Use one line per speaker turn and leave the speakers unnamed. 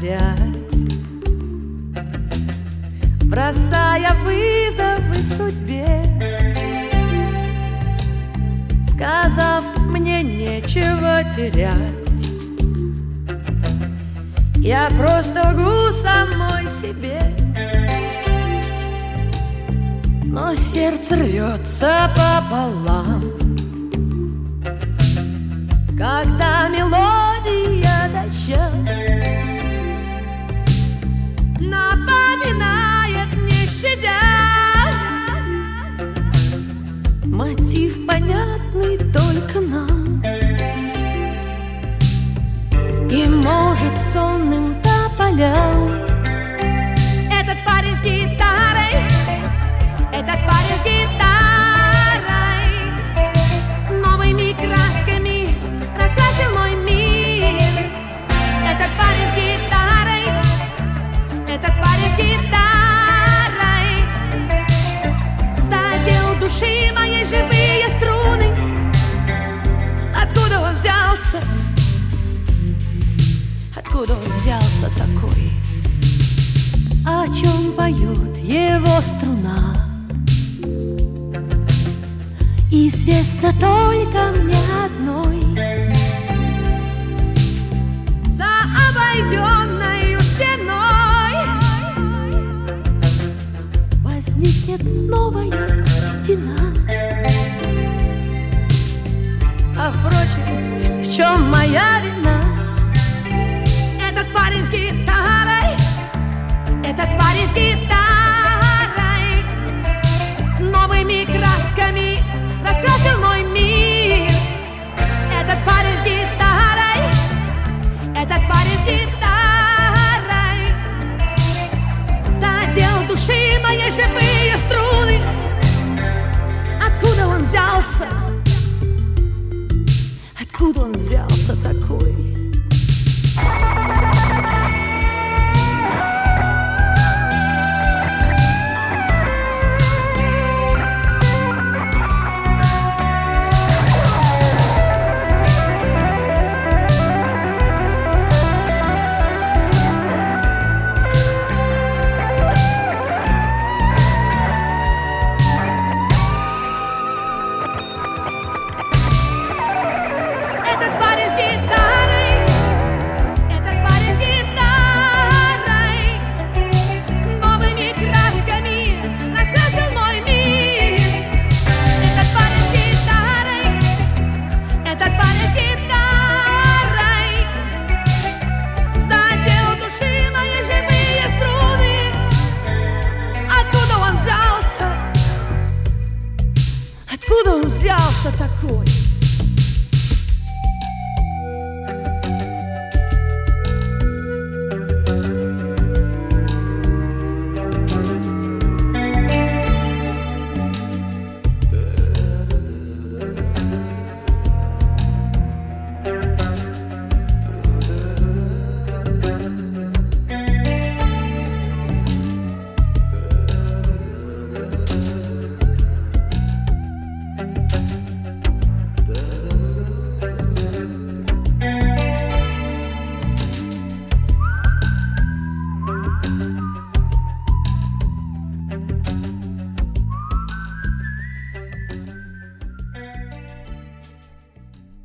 повторять, бросая вызовы судьбе, сказав мне нечего терять. Я просто лгу самой себе, но сердце рвется пополам, когда мелодия дождя напоминает, не щадя, мотив понятный только нам, и может сонным тополям. Этот парень с гитарой, этот парень с гитарой новыми красками раскрасил мой мир. Этот парень с гитарой, этот парень с гитарой задел души моей живые струны. Откуда он взялся? Откуда он взялся такой? О чем поет его струна, известно только мне одной. За обойденной стеной возникнет новая стена. А впрочем, в чем моя вина? Этот парень с гитарой, этот парень с гитарой новыми красками раскрасил мой мир. Этот парень с гитарой, этот парень с гитарой задел души моей живые.